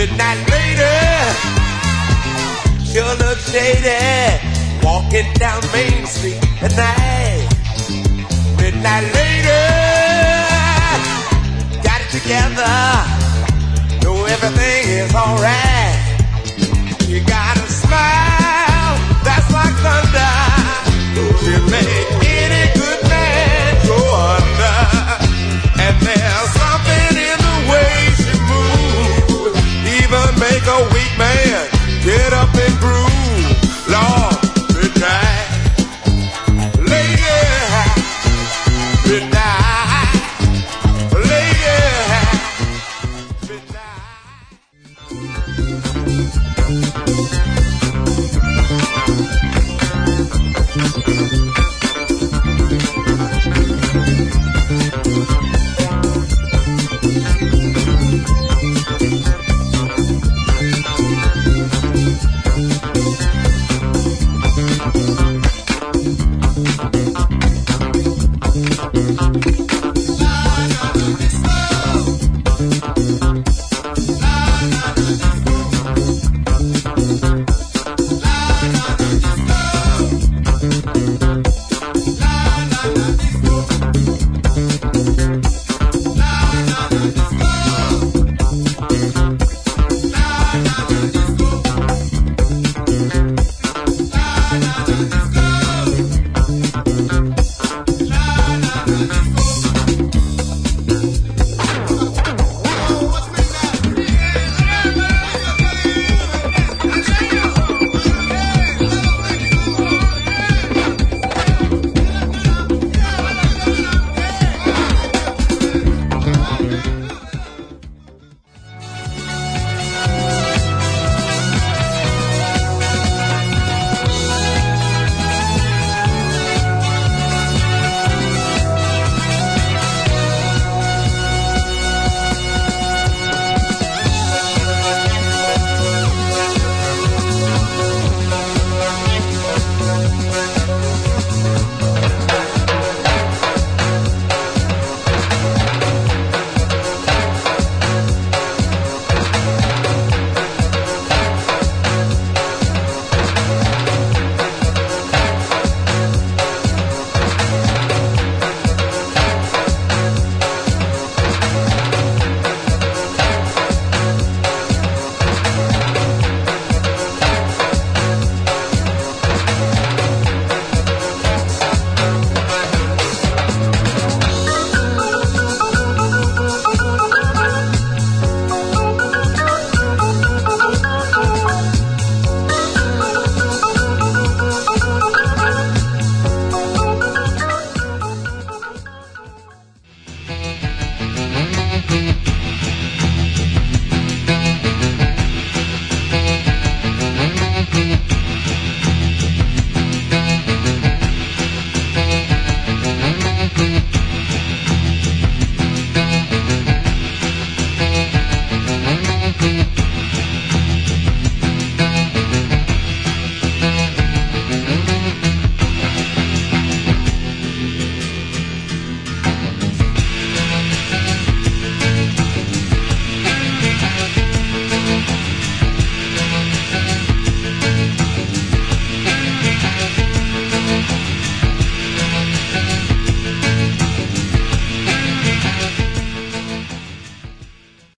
Midnight lady, sure looks shady, walking down Main Street at night. Midnight lady, got it together, know everything is alright. You got a smile that's like thunder, you make any good man go under. And there's something in the way she moves, even make a weak man get up